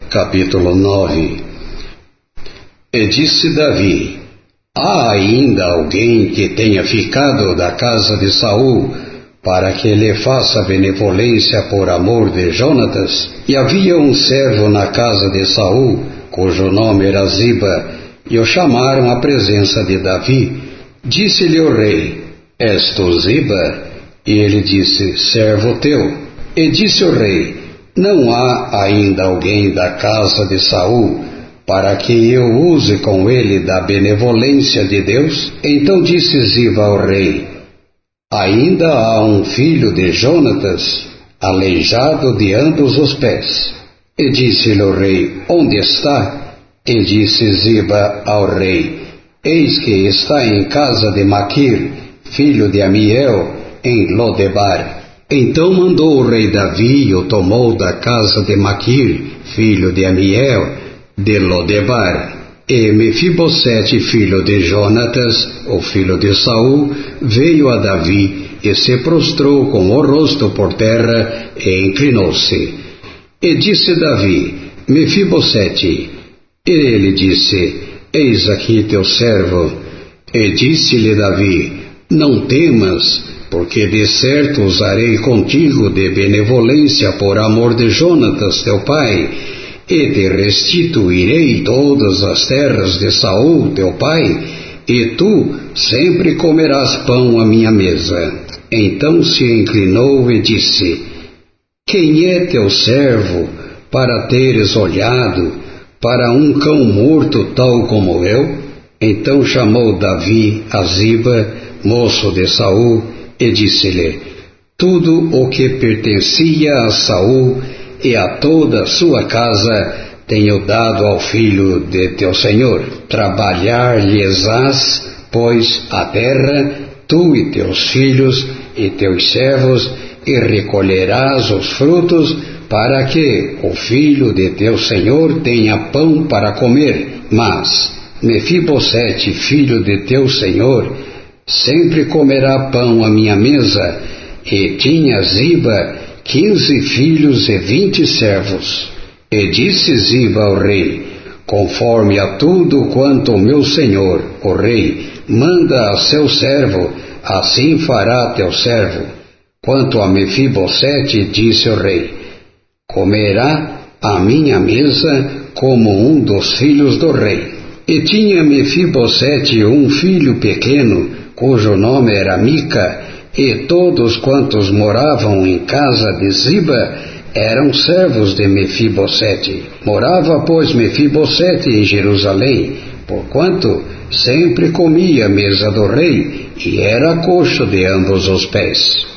Capítulo 9. E disse Davi: há ainda alguém que tenha ficado da casa de Saul, para que lhe faça benevolência por amor de Jonatas? E havia um servo na casa de Saul, cujo nome era Ziba, e o chamaram à presença de Davi. Disse-lhe o rei: és tu Ziba? E ele disse: servo teu. E disse o rei: não há ainda alguém da casa de Saul, para que eu use com ele da benevolência de Deus? Então disse Ziba ao rei: ainda há um filho de Jonatas, aleijado de ambos os pés. E disse-lhe o rei: onde está? E disse Ziba ao rei: eis que está em casa de Maquir, filho de Amiel, em Lodebar. Então mandou o rei Davi e o tomou da casa de Maquir, filho de Amiel, de Lodebar. E Mefibosete, filho de Jonatas, o filho de Saul, veio a Davi e se prostrou com o rosto por terra e inclinou-se. E disse Davi: Mefibosete. E ele disse: eis aqui teu servo. E disse-lhe Davi: não temas, porque de certo usarei contigo de benevolência por amor de Jonatas teu pai, e te restituirei todas as terras de Saul teu pai, e tu sempre comerás pão à minha mesa. Então se inclinou e disse: quem é teu servo, para teres olhado para um cão morto tal como eu? Então chamou Davi a Ziba, moço de Saul, e disse-lhe: tudo o que pertencia a Saul e a toda a sua casa tenho dado ao filho de teu senhor. Trabalhar-lhes-ás, pois, a terra, tu e teus filhos e teus servos, e recolherás os frutos, para que o filho de teu senhor tenha pão para comer. Mas Mefibosete, filho de teu senhor, sempre comerá pão à minha mesa. E tinha Ziba 15 filhos e 20 servos. E disse Ziba ao rei: conforme a tudo quanto o meu senhor, o rei, manda a seu servo, assim fará teu servo. Quanto a Mefibosete, disse o rei: comerá à minha mesa como um dos filhos do rei. E tinha Mefibosete um filho pequeno, cujo nome era Mica, e todos quantos moravam em casa de Ziba eram servos de Mefibosete. Morava, pois, Mefibosete em Jerusalém, porquanto sempre comia à mesa do rei, e era coxo de ambos os pés.